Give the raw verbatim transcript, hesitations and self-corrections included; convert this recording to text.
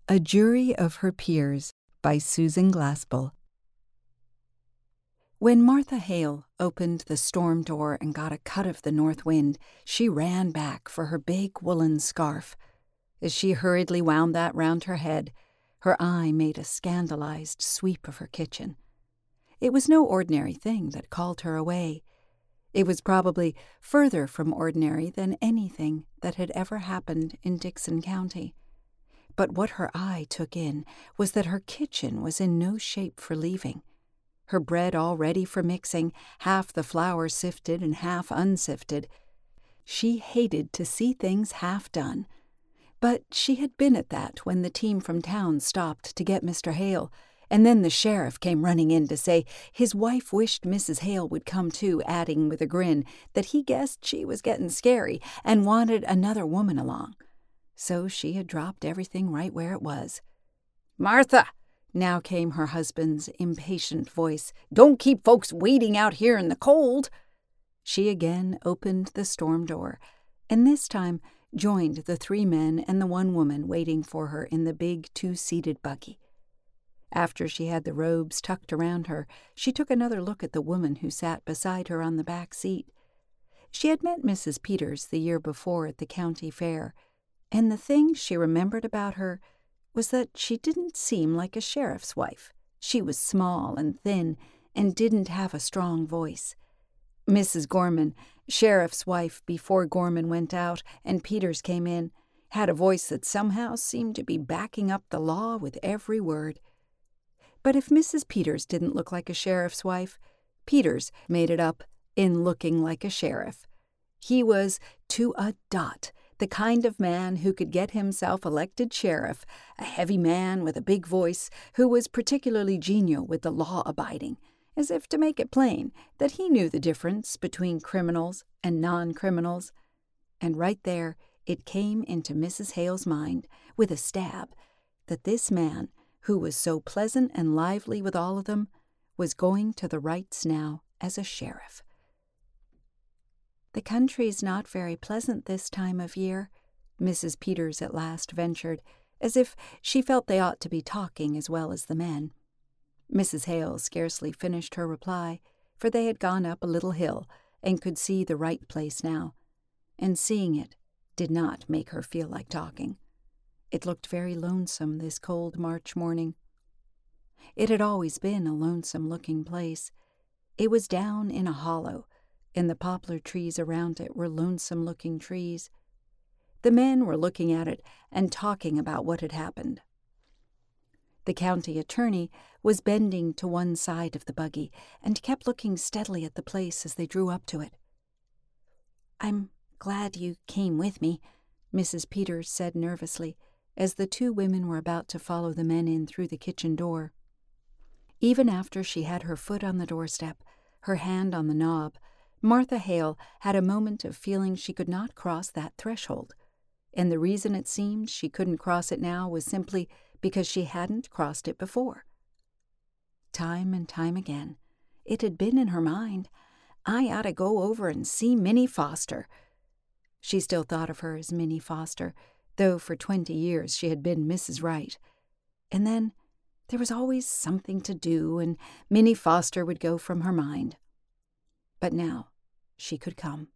A Jury of Her Peers by Susan Glaspell. When Martha Hale opened the storm door and got a cut of the north wind, she ran back for her big woolen scarf. As she hurriedly wound that round her head, her eye made a scandalized sweep of her kitchen. It was no ordinary thing that called her away. It was probably further from ordinary than anything that had ever happened in Dickson County. But what her eye took in was that her kitchen was in no shape for leaving. Her bread all ready for mixing, half the flour sifted and half unsifted. She hated to see things half done. But she had been at that when the team from town stopped to get Mister Hale, and then the sheriff came running in to say his wife wished Missus Hale would come too, adding with a grin that he guessed she was getting scary and wanted another woman along. So she had dropped everything right where it was. "Martha!" now came her husband's impatient voice. "Don't keep folks waiting out here in the cold." She again opened the storm door, and this time joined the three men and the one woman waiting for her in the big two-seated buggy. After she had the robes tucked around her, she took another look at the woman who sat beside her on the back seat. She had met Missus Peters the year before at the county fair, and the thing she remembered about her was that she didn't seem like a sheriff's wife. She was small and thin and didn't have a strong voice. Missus Gorman, sheriff's wife before Gorman went out and Peters came in, had a voice that somehow seemed to be backing up the law with every word. But if Missus Peters didn't look like a sheriff's wife, Peters made it up in looking like a sheriff. He was, to a dot, the kind of man who could get himself elected sheriff, a heavy man with a big voice who was particularly genial with the law-abiding, as if to make it plain that he knew the difference between criminals and non-criminals. And right there it came into Missus Hale's mind, with a stab, that this man, who was so pleasant and lively with all of them, was going to the rights now as a sheriff. "The country's not very pleasant this time of year," Missus Peters at last ventured, as if she felt they ought to be talking as well as the men. Missus Hale scarcely finished her reply, for they had gone up a little hill and could see the right place now, and seeing it did not make her feel like talking. It looked very lonesome this cold March morning. It had always been a lonesome-looking place. It was down in a hollow, and the poplar trees around it were lonesome-looking trees. The men were looking at it and talking about what had happened. The county attorney was bending to one side of the buggy and kept looking steadily at the place as they drew up to it. "I'm glad you came with me," Missus Peters said nervously, as the two women were about to follow the men in through the kitchen door. Even after she had her foot on the doorstep, her hand on the knob, Martha Hale had a moment of feeling she could not cross that threshold, and the reason it seemed she couldn't cross it now was simply because she hadn't crossed it before. Time and time again, it had been in her mind, "I ought to go over and see Minnie Foster." She still thought of her as Minnie Foster, though for twenty years she had been Missus Wright. And then there was always something to do, and Minnie Foster would go from her mind. But now she could come.